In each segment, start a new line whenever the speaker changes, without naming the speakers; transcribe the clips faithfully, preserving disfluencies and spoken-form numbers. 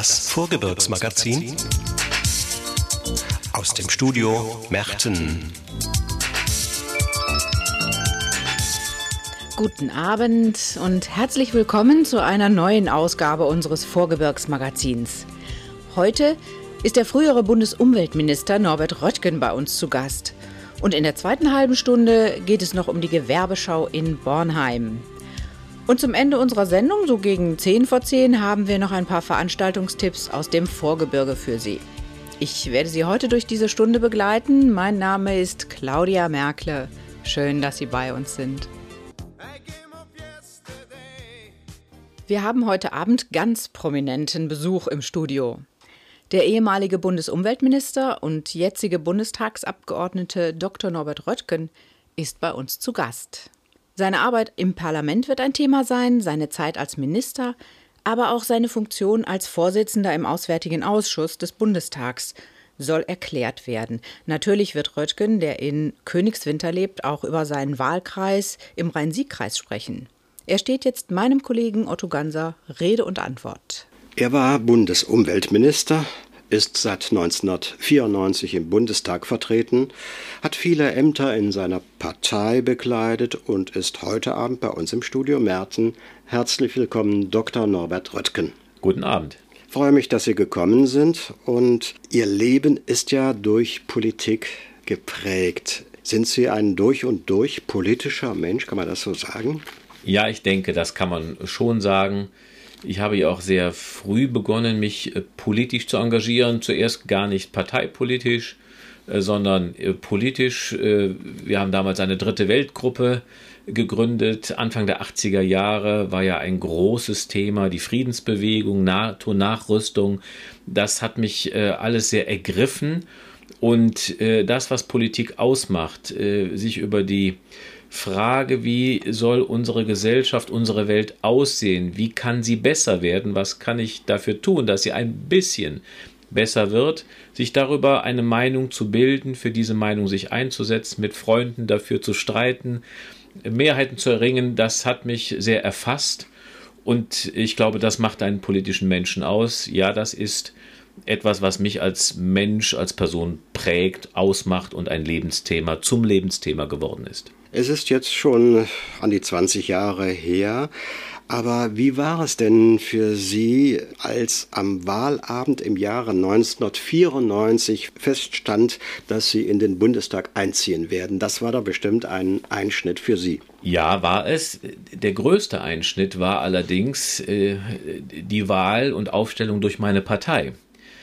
Das Vorgebirgsmagazin aus dem Studio Merten.
Guten Abend und herzlich willkommen zu einer neuen Ausgabe unseres Vorgebirgsmagazins. Heute ist der frühere Bundesumweltminister Norbert Röttgen bei uns zu Gast. Und in der zweiten halben Stunde geht es noch um die Gewerbeschau in Bornheim. Und zum Ende unserer Sendung, so gegen zehn vor zehn, haben wir noch ein paar Veranstaltungstipps aus dem Vorgebirge für Sie. Ich werde Sie heute durch diese Stunde begleiten. Mein Name ist Claudia Merkle. Schön, dass Sie bei uns sind. Wir haben heute Abend ganz prominenten Besuch im Studio. Der ehemalige Bundesumweltminister und jetzige Bundestagsabgeordnete Doktor Norbert Röttgen ist bei uns zu Gast. Seine Arbeit im Parlament wird ein Thema sein, seine Zeit als Minister, aber auch seine Funktion als Vorsitzender im Auswärtigen Ausschuss des Bundestags soll erklärt werden. Natürlich wird Röttgen, der in Königswinter lebt, auch über seinen Wahlkreis im Rhein-Sieg-Kreis sprechen. Er steht jetzt meinem Kollegen Otto Ganser Rede und Antwort.
Er war Bundesumweltminister, ist seit neunzehnhundertvierundneunzig im Bundestag vertreten, hat viele Ämter in seiner Partei bekleidet und ist heute Abend bei uns im Studio Merten. Herzlich willkommen, Doktor Norbert Röttgen.
Guten Abend.
Ich freue mich, dass Sie gekommen sind und Ihr Leben ist ja durch Politik geprägt. Sind Sie ein durch und durch politischer Mensch, kann man das so sagen?
Ja, ich denke, das kann man schon sagen. Ich habe ja auch sehr früh begonnen, mich äh, politisch zu engagieren. Zuerst gar nicht parteipolitisch, äh, sondern äh, politisch. Äh, wir haben damals eine dritte Weltgruppe gegründet. Anfang der achtziger Jahre war ja ein großes Thema, die Friedensbewegung, NATO-Nachrüstung. Das hat mich äh, alles sehr ergriffen. Und äh, das, was Politik ausmacht, äh, sich über die Frage, wie soll unsere Gesellschaft, unsere Welt aussehen? Wie kann sie besser werden? Was kann ich dafür tun, dass sie ein bisschen besser wird? Sich darüber eine Meinung zu bilden, für diese Meinung sich einzusetzen, mit Freunden dafür zu streiten, Mehrheiten zu erringen, das hat mich sehr erfasst. Und ich glaube, das macht einen politischen Menschen aus. Ja, das ist etwas, was mich als Mensch, als Person prägt, ausmacht und ein Lebensthema zum Lebensthema geworden ist.
Es ist jetzt schon an die zwanzig Jahre her, aber wie war es denn für Sie, als am Wahlabend im Jahre neunzehnhundertvierundneunzig feststand, dass Sie in den Bundestag einziehen werden? Das war doch bestimmt ein Einschnitt für Sie.
Ja, war es. Der größte Einschnitt war allerdings äh, die Wahl und Aufstellung durch meine Partei.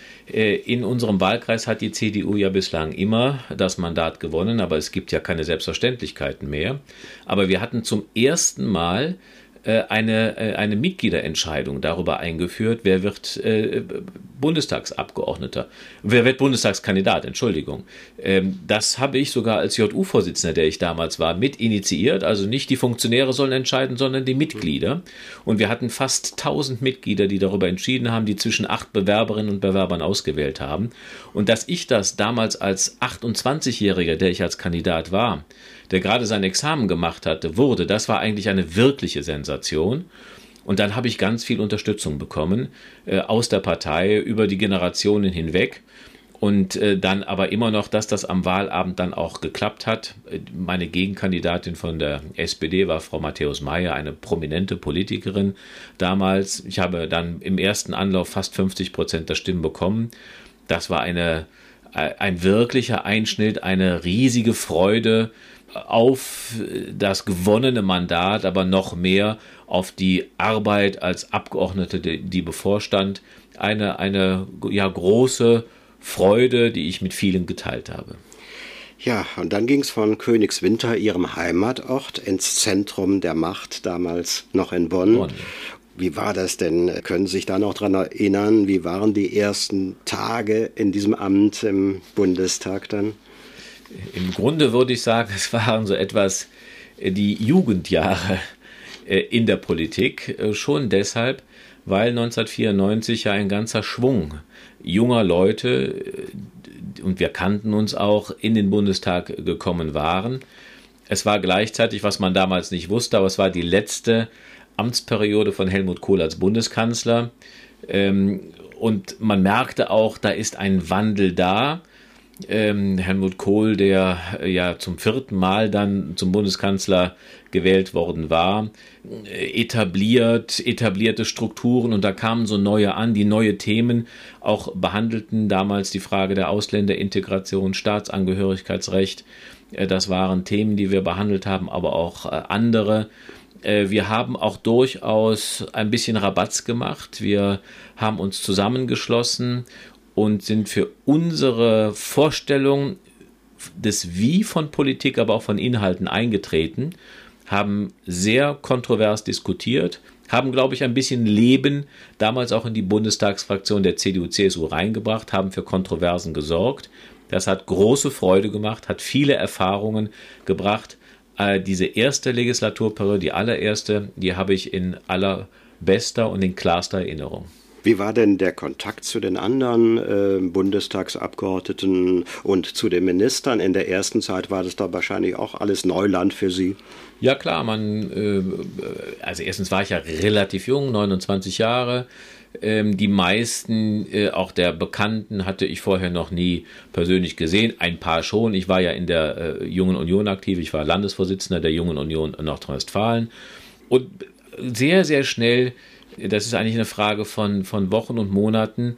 In unserem Wahlkreis hat die C D U ja bislang immer das Mandat gewonnen, aber es gibt ja keine Selbstverständlichkeiten mehr. Aber wir hatten zum ersten Mal eine, eine Mitgliederentscheidung darüber eingeführt, wer wird äh, Bundestagsabgeordneter, wer wird Bundestagskandidat, Entschuldigung. Ähm, das habe ich sogar als J U-Vorsitzender, der ich damals war, mit initiiert. Also nicht die Funktionäre sollen entscheiden, sondern die Mitglieder. Und wir hatten fast tausend Mitglieder, die darüber entschieden haben, die zwischen acht Bewerberinnen und Bewerbern ausgewählt haben. Und dass ich das damals als achtundzwanzigjähriger, der ich als Kandidat war, der gerade sein Examen gemacht hatte, wurde, das war eigentlich eine wirkliche Sensation. Und dann habe ich ganz viel Unterstützung bekommen äh, aus der Partei über die Generationen hinweg. Und äh, dann aber immer noch, dass das am Wahlabend dann auch geklappt hat. Meine Gegenkandidatin von der S P D war Frau Matthäus-Maier, eine prominente Politikerin damals. Ich habe dann im ersten Anlauf fast fünfzig Prozent der Stimmen bekommen. Das war eine, ein wirklicher Einschnitt, eine riesige Freude auf das gewonnene Mandat, aber noch mehr auf die Arbeit als Abgeordnete, die, die bevorstand. Eine, eine ja, große Freude, die ich mit vielen geteilt habe.
Ja, und dann ging es von Königswinter, Ihrem Heimatort, ins Zentrum der Macht, damals noch in Bonn. Bonn. Wie war das denn? Können Sie sich da noch dran erinnern? Wie waren die ersten Tage in diesem Amt im Bundestag dann?
Im Grunde würde ich sagen, es waren so etwas die Jugendjahre in der Politik. Schon deshalb, weil neunzehnhundertvierundneunzig ja ein ganzer Schwung junger Leute, und wir kannten uns auch, in den Bundestag gekommen waren. Es war gleichzeitig, was man damals nicht wusste, aber es war die letzte Amtsperiode von Helmut Kohl als Bundeskanzler. und man merkte auch, da ist ein Wandel da. Ähm, Helmut Kohl, der äh, ja zum vierten Mal dann zum Bundeskanzler gewählt worden war, äh, etabliert, etablierte Strukturen, und da kamen so neue an, die neue Themen auch behandelten. Damals die Frage der Ausländerintegration, Staatsangehörigkeitsrecht, äh, das waren Themen, die wir behandelt haben, aber auch äh, andere. Äh, wir haben auch durchaus ein bisschen Rabatz gemacht. Wir haben uns zusammengeschlossen und sind für unsere Vorstellung des Wie von Politik, aber auch von Inhalten eingetreten, haben sehr kontrovers diskutiert, haben, glaube ich, ein bisschen Leben damals auch in die Bundestagsfraktion der C D U C S U reingebracht, haben für Kontroversen gesorgt. Das hat große Freude gemacht, hat viele Erfahrungen gebracht. Äh, diese erste Legislaturperiode, die allererste, die habe ich in allerbester und in klarster Erinnerung.
Wie war denn der Kontakt zu den anderen äh, Bundestagsabgeordneten und zu den Ministern? In der ersten Zeit war das da wahrscheinlich auch alles Neuland für Sie.
Ja klar, man, äh, also erstens war ich ja relativ jung, neunundzwanzig Jahre. Ähm, die meisten, äh, auch der Bekannten, hatte ich vorher noch nie persönlich gesehen. Ein paar schon. Ich war ja in der äh, Jungen Union aktiv. Ich war Landesvorsitzender der Jungen Union Nordrhein-Westfalen. Und sehr, sehr schnell, das ist eigentlich eine Frage von, von Wochen und Monaten,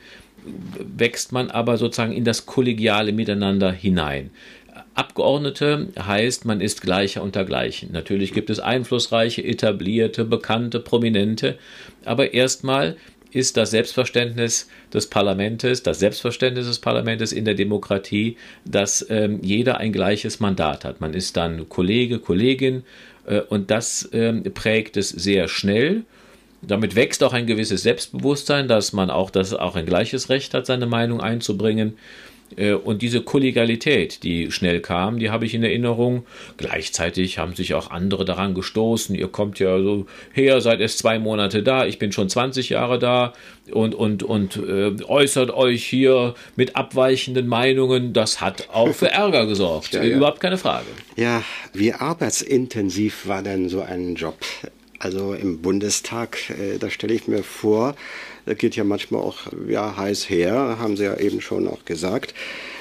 wächst man aber sozusagen in das kollegiale Miteinander hinein. Abgeordnete heißt, man ist Gleicher unter Gleichen. Natürlich gibt es einflussreiche, etablierte, bekannte, prominente, aber erstmal ist das Selbstverständnis des Parlaments, das Selbstverständnis des Parlaments in der Demokratie, dass ähm, jeder ein gleiches Mandat hat. Man ist dann Kollege, Kollegin, äh, und das ähm, prägt es sehr schnell. Damit wächst auch ein gewisses Selbstbewusstsein, dass man auch, dass auch ein gleiches Recht hat, seine Meinung einzubringen. Und diese Kollegialität, die schnell kam, die habe ich in Erinnerung. Gleichzeitig haben sich auch andere daran gestoßen. Ihr kommt ja so her, seid erst zwei Monate da, ich bin schon zwanzig Jahre da und, und, und äh, äußert euch hier mit abweichenden Meinungen. Das hat auch für Ärger gesorgt,
ja, ja.
Überhaupt keine Frage.
Ja, wie arbeitsintensiv war denn so ein Job? Also im Bundestag, äh, da stelle ich mir vor, das geht ja manchmal auch ja, heiß her, haben Sie ja eben schon auch gesagt.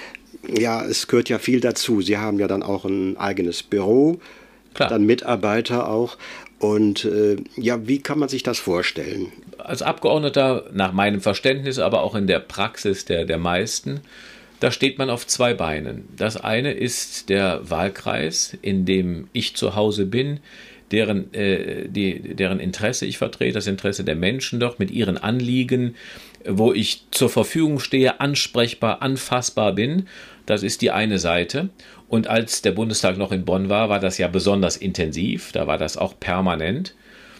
Ja, es gehört ja viel dazu. Sie haben ja dann auch ein eigenes Büro, Klar. Dann Mitarbeiter auch. Und äh, ja, wie kann man sich das vorstellen?
Als Abgeordneter, nach meinem Verständnis, aber auch in der Praxis der, der meisten, da steht man auf zwei Beinen. Das eine ist der Wahlkreis, in dem ich zu Hause bin, deren, äh, die, deren Interesse ich vertrete, das Interesse der Menschen dort mit ihren Anliegen, wo ich zur Verfügung stehe, ansprechbar, anfassbar bin. Das ist die eine Seite. Und als der Bundestag noch in Bonn war, war das ja besonders intensiv, da war das auch permanent.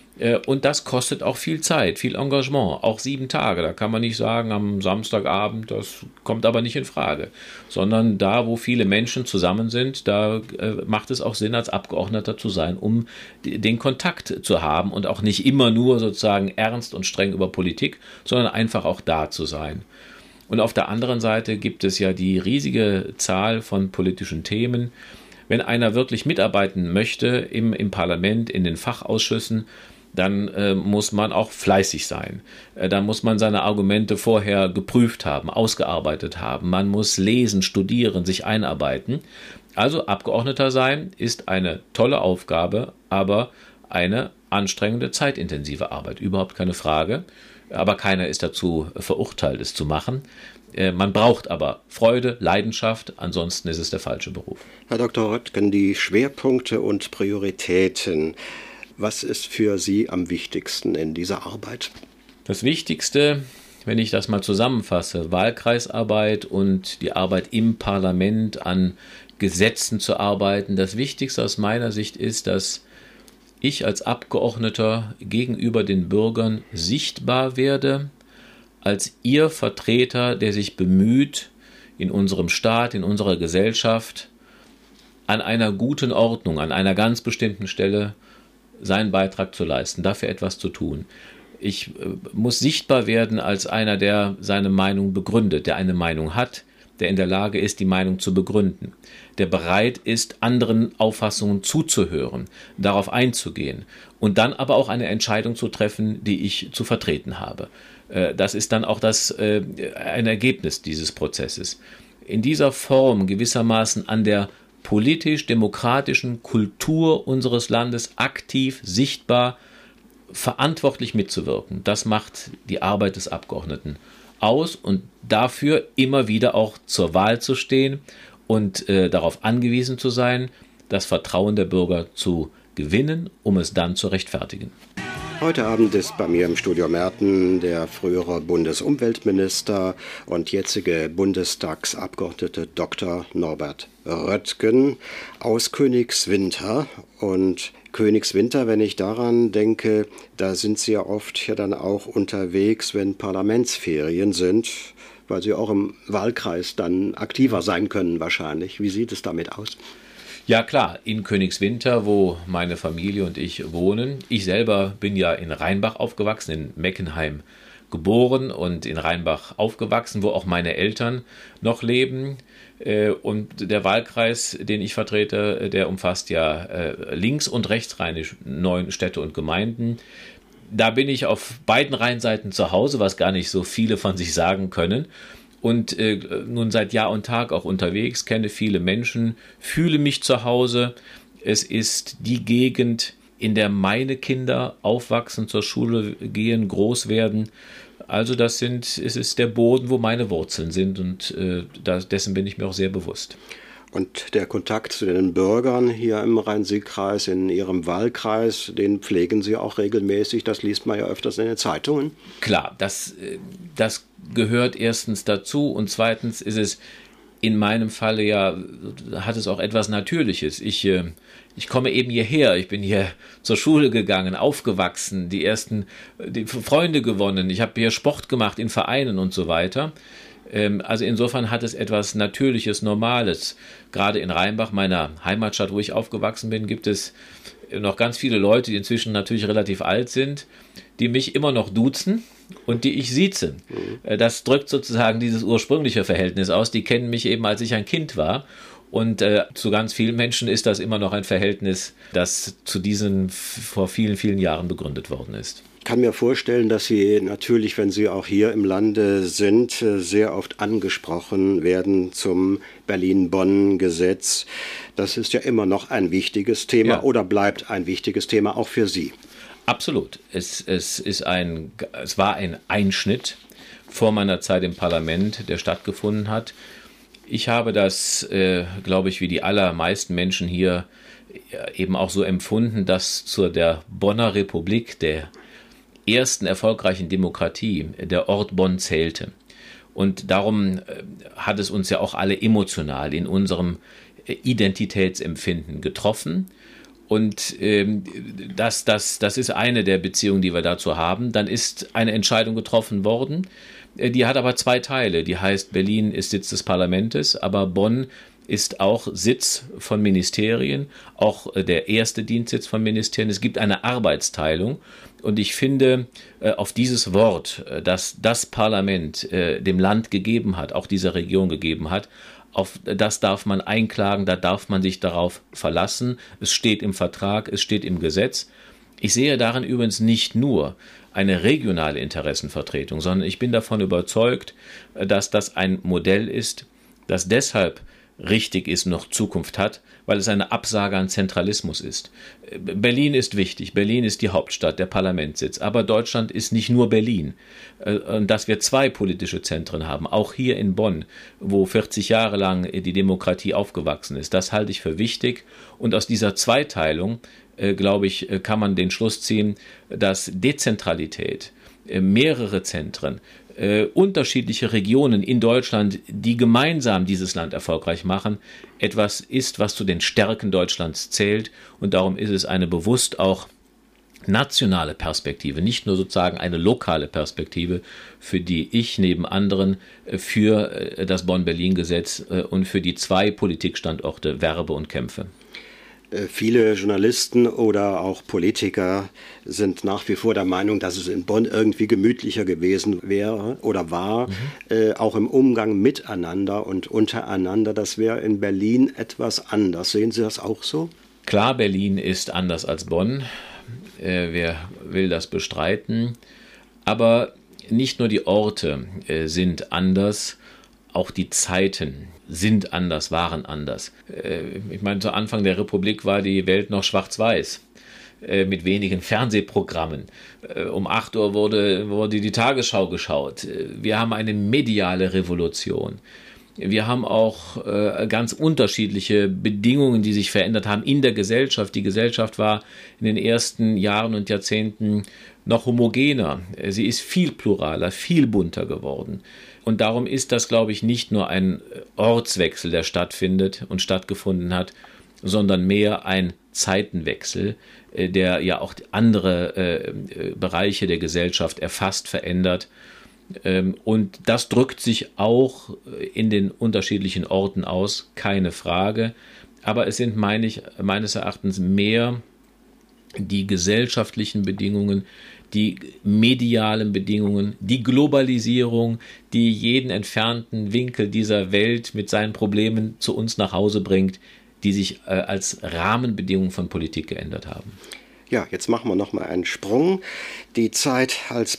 Und das kostet auch viel Zeit, viel Engagement, auch sieben Tage. Da kann man nicht sagen, am Samstagabend, das kommt aber nicht in Frage. Sondern da, wo viele Menschen zusammen sind, da äh, macht es auch Sinn, als Abgeordneter zu sein, um die, den Kontakt zu haben und auch nicht immer nur sozusagen ernst und streng über Politik, sondern einfach auch da zu sein. Und auf der anderen Seite gibt es ja die riesige Zahl von politischen Themen. Wenn einer wirklich mitarbeiten möchte im, im Parlament, in den Fachausschüssen, dann äh, muss man auch fleißig sein. Äh, dann muss man seine Argumente vorher geprüft haben, ausgearbeitet haben. Man muss lesen, studieren, sich einarbeiten. Also Abgeordneter sein ist eine tolle Aufgabe, aber eine anstrengende, zeitintensive Arbeit. Überhaupt keine Frage. Aber keiner ist dazu verurteilt, es zu machen. Äh, man braucht aber Freude, Leidenschaft, ansonsten ist es der falsche Beruf.
Herr Doktor Röttgen, die Schwerpunkte und Prioritäten. Was ist für Sie am wichtigsten in dieser Arbeit?
Das Wichtigste, wenn ich das mal zusammenfasse, Wahlkreisarbeit und die Arbeit im Parlament an Gesetzen zu arbeiten. Das Wichtigste aus meiner Sicht ist, dass ich als Abgeordneter gegenüber den Bürgern sichtbar werde, als ihr Vertreter, der sich bemüht, in unserem Staat, in unserer Gesellschaft, an einer guten Ordnung, an einer ganz bestimmten Stelle seinen Beitrag zu leisten, dafür etwas zu tun. Ich äh, muss sichtbar werden als einer, der seine Meinung begründet, der eine Meinung hat, der in der Lage ist, die Meinung zu begründen, der bereit ist, anderen Auffassungen zuzuhören, darauf einzugehen und dann aber auch eine Entscheidung zu treffen, die ich zu vertreten habe. Das ist dann auch das, ein Ergebnis dieses Prozesses. In dieser Form gewissermaßen an der politisch-demokratischen Kultur unseres Landes aktiv, sichtbar, verantwortlich mitzuwirken. Das macht die Arbeit des Abgeordneten aus und dafür immer wieder auch zur Wahl zu stehen und äh, darauf angewiesen zu sein, das Vertrauen der Bürger zu gewinnen, um es dann zu rechtfertigen.
Heute Abend ist bei mir im Studio Merten der frühere Bundesumweltminister und jetzige Bundestagsabgeordnete Doktor Norbert Röttgen aus Königswinter. Und Königswinter, wenn ich daran denke, da sind Sie ja oft ja dann auch unterwegs, wenn Parlamentsferien sind, weil Sie auch im Wahlkreis dann aktiver sein können wahrscheinlich. Wie sieht es damit aus?
Ja klar, in Königswinter, wo meine Familie und ich wohnen. Ich selber bin ja in Rheinbach aufgewachsen, in Meckenheim geboren und in Rheinbach aufgewachsen, wo auch meine Eltern noch leben. Und der Wahlkreis, den ich vertrete, der umfasst ja links- und rechtsrheinisch neun Städte und Gemeinden. Da bin ich auf beiden Rheinseiten zu Hause, was gar nicht so viele von sich sagen können. Und äh, nun seit Jahr und Tag auch unterwegs, kenne viele Menschen, fühle mich zu Hause. Es ist die Gegend, in der meine Kinder aufwachsen, zur Schule gehen, groß werden. Also das sind, es ist der Boden, wo meine Wurzeln sind und äh, das, dessen bin ich mir auch sehr bewusst.
Und der Kontakt zu den Bürgern hier im Rhein-Sieg-Kreis, in Ihrem Wahlkreis, den pflegen Sie auch regelmäßig. Das liest man ja öfters in den Zeitungen. Klar,
das, das gehört erstens dazu und zweitens ist es in meinem Falle ja, hat es auch etwas Natürliches. Ich, ich komme eben hierher, ich bin hier zur Schule gegangen, aufgewachsen, die ersten die Freunde gewonnen, ich habe hier Sport gemacht in Vereinen und so weiter. Also insofern hat es etwas Natürliches, Normales. Gerade in Rheinbach, meiner Heimatstadt, wo ich aufgewachsen bin, gibt es noch ganz viele Leute, die inzwischen natürlich relativ alt sind, die mich immer noch duzen und die ich sieze. Das drückt sozusagen dieses ursprüngliche Verhältnis aus. Die kennen mich eben, als ich ein Kind war. Und äh, zu ganz vielen Menschen ist das immer noch ein Verhältnis, das zu diesen vor vielen, vielen Jahren begründet worden ist.
Ich kann mir vorstellen, dass Sie natürlich, wenn Sie auch hier im Lande sind, sehr oft angesprochen werden zum Berlin-Bonn-Gesetz. Das ist ja immer noch ein wichtiges Thema ja. Oder bleibt ein wichtiges Thema auch für Sie?
Absolut. Es, es, ist ein, es war ein Einschnitt vor meiner Zeit im Parlament, der stattgefunden hat. Ich habe das, äh, glaube ich, wie die allermeisten Menschen hier eben auch so empfunden, dass zu der Bonner Republik, der ersten erfolgreichen Demokratie, der Ort Bonn zählte. Und darum äh, hat es uns ja auch alle emotional in unserem äh, Identitätsempfinden getroffen. Und ähm, das, das, das ist eine der Beziehungen, die wir dazu haben. Dann ist eine Entscheidung getroffen worden. Die hat aber zwei Teile. Die heißt, Berlin ist Sitz des Parlaments, aber Bonn ist auch Sitz von Ministerien, auch der erste Dienstsitz von Ministerien. Es gibt eine Arbeitsteilung und ich finde, auf dieses Wort, das das Parlament dem Land gegeben hat, auch dieser Region gegeben hat, auf das darf man einklagen, da darf man sich darauf verlassen. Es steht im Vertrag, es steht im Gesetz. Ich sehe darin übrigens nicht nur eine regionale Interessenvertretung, sondern ich bin davon überzeugt, dass das ein Modell ist, das deshalb richtig ist, noch Zukunft hat, weil es eine Absage an Zentralismus ist. Berlin ist wichtig, Berlin ist die Hauptstadt, der Parlamentssitz, aber Deutschland ist nicht nur Berlin. Und dass wir zwei politische Zentren haben, auch hier in Bonn, wo vierzig Jahre lang die Demokratie aufgewachsen ist, das halte ich für wichtig. Und aus dieser Zweiteilung, glaube ich, kann man den Schluss ziehen, dass Dezentralität, mehrere Zentren, Äh, unterschiedliche Regionen in Deutschland, die gemeinsam dieses Land erfolgreich machen, etwas ist, was zu den Stärken Deutschlands zählt. Und darum ist es eine bewusst auch nationale Perspektive, nicht nur sozusagen eine lokale Perspektive, für die ich neben anderen für das Bonn-Berlin-Gesetz und für die zwei Politikstandorte werbe und kämpfe.
Viele Journalisten oder auch Politiker sind nach wie vor der Meinung, dass es in Bonn irgendwie gemütlicher gewesen wäre oder war, mhm. äh, auch im Umgang miteinander und untereinander. Das wäre in Berlin etwas anders. Sehen Sie das auch so?
Klar, Berlin ist anders als Bonn. Äh, wer will das bestreiten? Aber nicht nur die Orte äh, sind anders, auch die Zeiten sind anders, waren anders. Äh, ich meine, zu Anfang der Republik war die Welt noch schwarz-weiß, äh, mit wenigen Fernsehprogrammen. Äh, um acht Uhr wurde, wurde die Tagesschau geschaut. Wir haben eine mediale Revolution. Wir haben auch äh, ganz unterschiedliche Bedingungen, die sich verändert haben in der Gesellschaft. Die Gesellschaft war in den ersten Jahren und Jahrzehnten noch homogener. Sie ist viel pluraler, viel bunter geworden. Und darum ist das, glaube ich, nicht nur ein Ortswechsel, der stattfindet und stattgefunden hat, sondern mehr ein Zeitenwechsel, äh, der ja auch andere äh, Bereiche der Gesellschaft erfasst, verändert. Und das drückt sich auch in den unterschiedlichen Orten aus, keine Frage. Aber es sind, meine ich, meines Erachtens mehr die gesellschaftlichen Bedingungen, die medialen Bedingungen, die Globalisierung, die jeden entfernten Winkel dieser Welt mit seinen Problemen zu uns nach Hause bringt, die sich äh, als Rahmenbedingungen von Politik geändert haben.
Ja, jetzt machen wir noch mal einen Sprung. Die Zeit als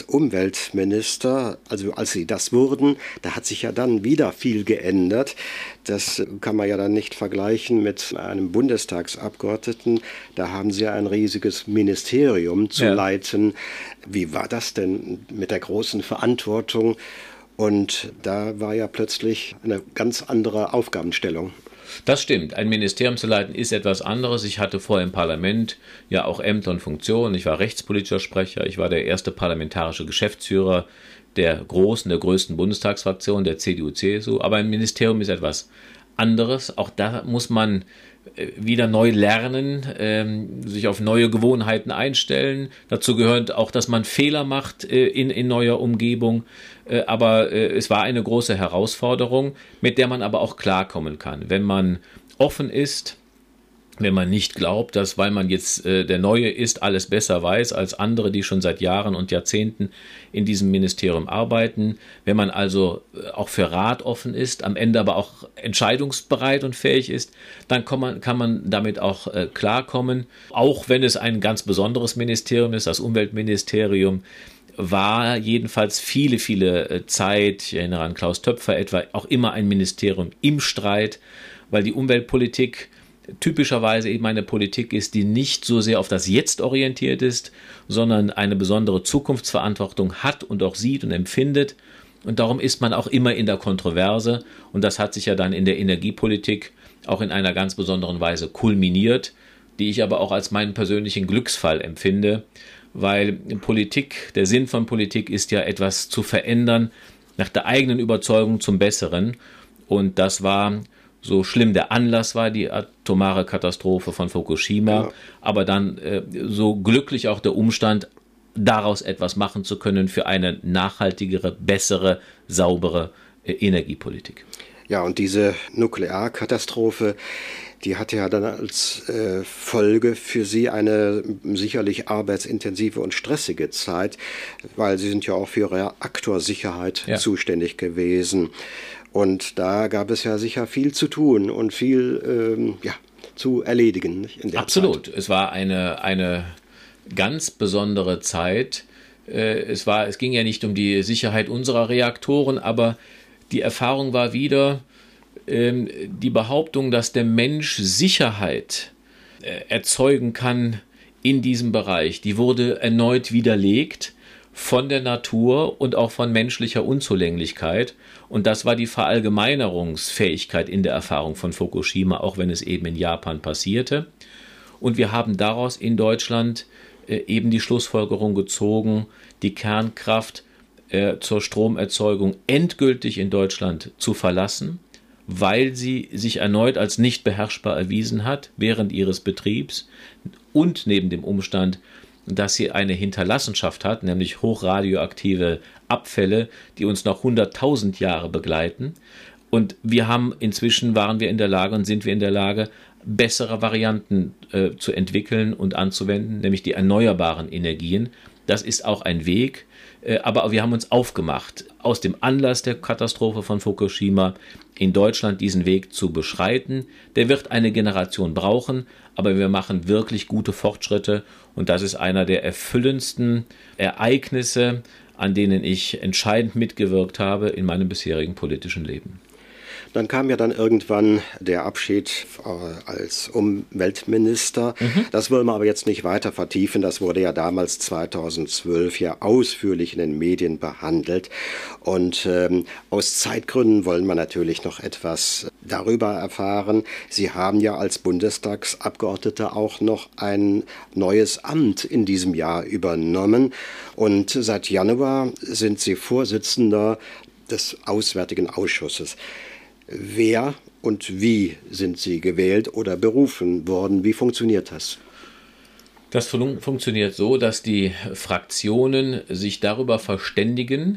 Bundesumweltminister, also als Sie das wurden, da hat sich ja dann wieder viel geändert. Das kann man ja dann nicht vergleichen mit einem Bundestagsabgeordneten. Da haben Sie ein riesiges Ministerium zu ja. leiten. Wie war das denn mit der großen Verantwortung? Und da war ja plötzlich eine ganz andere Aufgabenstellung.
Das stimmt. Ein Ministerium zu leiten ist etwas anderes. Ich hatte vorher im Parlament ja auch Ämter und Funktionen. Ich war rechtspolitischer Sprecher. Ich war der erste parlamentarische Geschäftsführer der großen, der größten Bundestagsfraktion, der C D U C S U. Aber ein Ministerium ist etwas anderes. Auch da muss man wieder neu lernen, ähm, sich auf neue Gewohnheiten einstellen. Dazu gehört auch, dass man Fehler macht äh, in, in neuer Umgebung. Äh, aber äh, es war eine große Herausforderung, mit der man aber auch klarkommen kann. Wenn man offen ist, wenn man nicht glaubt, dass, weil man jetzt äh, der Neue ist, alles besser weiß als andere, die schon seit Jahren und Jahrzehnten in diesem Ministerium arbeiten. Wenn man also äh, auch für Rat offen ist, am Ende aber auch entscheidungsbereit und fähig ist, dann kann man, kann man damit auch äh, klarkommen. Auch wenn es ein ganz besonderes Ministerium ist, das Umweltministerium, war jedenfalls viele, viele äh, Zeit, ich erinnere an Klaus Töpfer etwa, auch immer ein Ministerium im Streit, weil die Umweltpolitik typischerweise eben eine Politik ist, die nicht so sehr auf das Jetzt orientiert ist, sondern eine besondere Zukunftsverantwortung hat und auch sieht und empfindet. Und darum ist man auch immer in der Kontroverse. Und das hat sich ja dann in der Energiepolitik auch in einer ganz besonderen Weise kulminiert, die ich aber auch als meinen persönlichen Glücksfall empfinde, weil Politik, der Sinn von Politik ist ja etwas zu verändern nach der eigenen Überzeugung zum Besseren. Und das war so schlimm der Anlass war, die atomare Katastrophe von Fukushima, genau. aber dann äh, so glücklich auch der Umstand, daraus etwas machen zu können für eine nachhaltigere, bessere, saubere äh, Energiepolitik.
Ja, und diese Nuklearkatastrophe, die hatte ja dann als äh, Folge für Sie eine sicherlich arbeitsintensive und stressige Zeit, weil Sie sind ja auch für Reaktorsicherheit ja. zuständig gewesen. Und da gab es ja sicher viel zu tun und viel ähm, ja, zu erledigen in der
Absolut.
Zeit.
Es war eine, eine ganz besondere Zeit. Es war, es ging ja nicht um die Sicherheit unserer Reaktoren, aber die Erfahrung war wieder ähm, die Behauptung, dass der Mensch Sicherheit äh, erzeugen kann in diesem Bereich. Die wurde erneut widerlegt von der Natur und auch von menschlicher Unzulänglichkeit. Und das war die Verallgemeinerungsfähigkeit in der Erfahrung von Fukushima, auch wenn es eben in Japan passierte. Und wir haben daraus in Deutschland äh, eben die Schlussfolgerung gezogen, die Kernkraft äh, zur Stromerzeugung endgültig in Deutschland zu verlassen, weil sie sich erneut als nicht beherrschbar erwiesen hat während ihres Betriebs und neben dem Umstand, dass sie eine Hinterlassenschaft hat, nämlich hochradioaktive Abfälle, die uns noch hunderttausend Jahre begleiten. Und wir haben inzwischen, waren wir in der Lage und sind wir in der Lage, bessere Varianten äh, zu entwickeln und anzuwenden, nämlich die erneuerbaren Energien. Das ist auch ein Weg, äh, aber wir haben uns aufgemacht, aus dem Anlass der Katastrophe von Fukushima in Deutschland diesen Weg zu beschreiten. Der wird eine Generation brauchen, aber wir machen wirklich gute Fortschritte und das ist einer der erfüllendsten Ereignisse an denen ich entscheidend mitgewirkt habe in meinem bisherigen politischen Leben.
Dann kam ja dann irgendwann der Abschied äh, als Umweltminister. Mhm. Das wollen wir aber jetzt nicht weiter vertiefen. Das wurde ja damals zweitausendzwölf ja ausführlich in den Medien behandelt. Und ähm, aus Zeitgründen wollen wir natürlich noch etwas darüber erfahren. Sie haben ja als Bundestagsabgeordneter auch noch ein neues Amt in diesem Jahr übernommen. Und seit Januar sind Sie Vorsitzender des Auswärtigen Ausschusses. Wer und wie sind Sie gewählt oder berufen worden? Wie funktioniert das?
Das fun- funktioniert so, dass die Fraktionen sich darüber verständigen,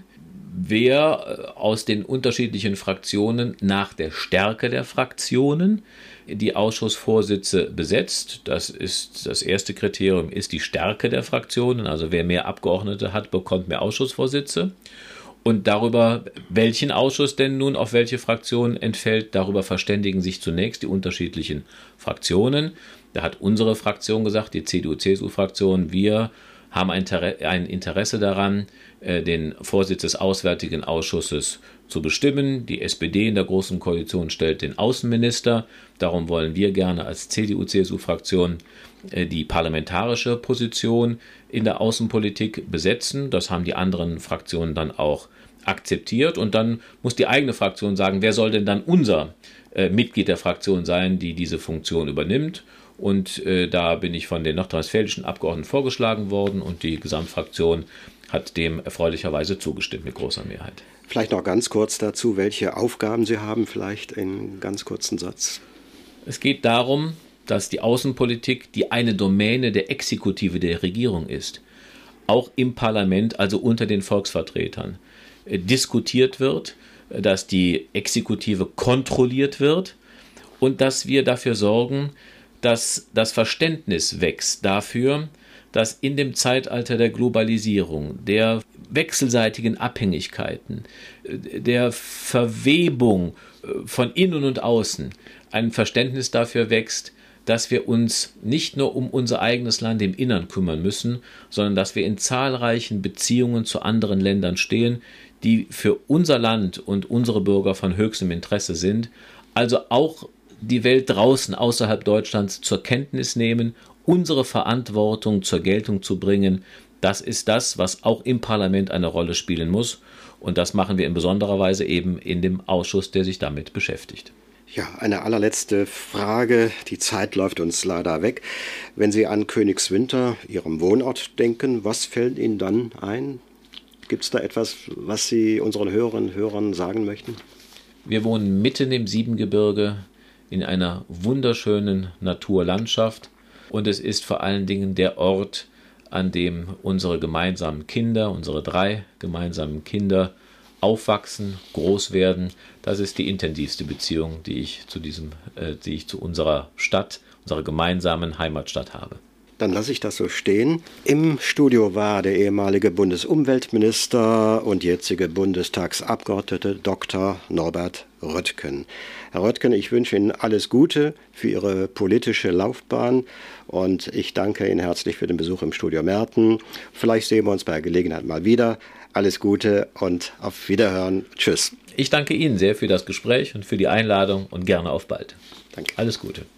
wer aus den unterschiedlichen Fraktionen nach der Stärke der Fraktionen die Ausschussvorsitze besetzt. Das ist das erste Kriterium, ist die Stärke der Fraktionen. Also wer mehr Abgeordnete hat, bekommt mehr Ausschussvorsitze. Und darüber, welchen Ausschuss denn nun auf welche Fraktion entfällt, darüber verständigen sich zunächst die unterschiedlichen Fraktionen. Da hat unsere Fraktion gesagt, die C D U-C S U-Fraktion, wir haben ein Interesse daran, den Vorsitz des Auswärtigen Ausschusses zu bestimmen. Die S P D in der Großen Koalition stellt den Außenminister. Darum wollen wir gerne als C D U-C S U-Fraktion die parlamentarische Position in der Außenpolitik besetzen. Das haben die anderen Fraktionen dann auch akzeptiert. Und dann muss die eigene Fraktion sagen, wer soll denn dann unser äh, Mitglied der Fraktion sein, die diese Funktion übernimmt. Und äh, da bin ich von den nordrhein-westfälischen Abgeordneten vorgeschlagen worden und die Gesamtfraktion hat dem erfreulicherweise zugestimmt mit großer Mehrheit.
Vielleicht noch ganz kurz dazu, welche Aufgaben Sie haben, vielleicht in ganz kurzen Satz.
Es geht darum, dass die Außenpolitik die eine Domäne der Exekutive der Regierung ist, auch im Parlament, also unter den Volksvertretern, äh, diskutiert wird, äh, dass die Exekutive kontrolliert wird und dass wir dafür sorgen, dass das Verständnis wächst dafür, dass in dem Zeitalter der Globalisierung, der wechselseitigen Abhängigkeiten, äh, der Verwebung äh, von innen und außen ein Verständnis dafür wächst, dass wir uns nicht nur um unser eigenes Land im Innern kümmern müssen, sondern dass wir in zahlreichen Beziehungen zu anderen Ländern stehen, die für unser Land und unsere Bürger von höchstem Interesse sind. Also auch die Welt draußen außerhalb Deutschlands zur Kenntnis nehmen, unsere Verantwortung zur Geltung zu bringen. Das ist das, was auch im Parlament eine Rolle spielen muss. Und das machen wir in besonderer Weise eben in dem Ausschuss, der sich damit beschäftigt.
Ja, eine allerletzte Frage. Die Zeit läuft uns leider weg. Wenn Sie an Königswinter, Ihrem Wohnort, denken, was fällt Ihnen dann ein? Gibt es da etwas, was Sie unseren Hörerinnen und Hörern sagen möchten?
Wir wohnen mitten im Siebengebirge in einer wunderschönen Naturlandschaft. Und es ist vor allen Dingen der Ort, an dem unsere gemeinsamen Kinder, unsere drei gemeinsamen Kinder, aufwachsen, groß werden. Das ist die intensivste Beziehung, die ich zu diesem, äh, die ich zu unserer Stadt, unserer gemeinsamen Heimatstadt habe.
Dann lasse ich das so stehen. Im Studio war der ehemalige Bundesumweltminister und jetzige Bundestagsabgeordnete Doktor Norbert Röttgen. Herr Röttgen, ich wünsche Ihnen alles Gute für Ihre politische Laufbahn und ich danke Ihnen herzlich für den Besuch im Studio Merten. Vielleicht sehen wir uns bei Gelegenheit mal wieder. Alles Gute und auf Wiederhören. Tschüss.
Ich danke Ihnen sehr für das Gespräch und für die Einladung und gerne auf bald.
Danke.
Alles Gute.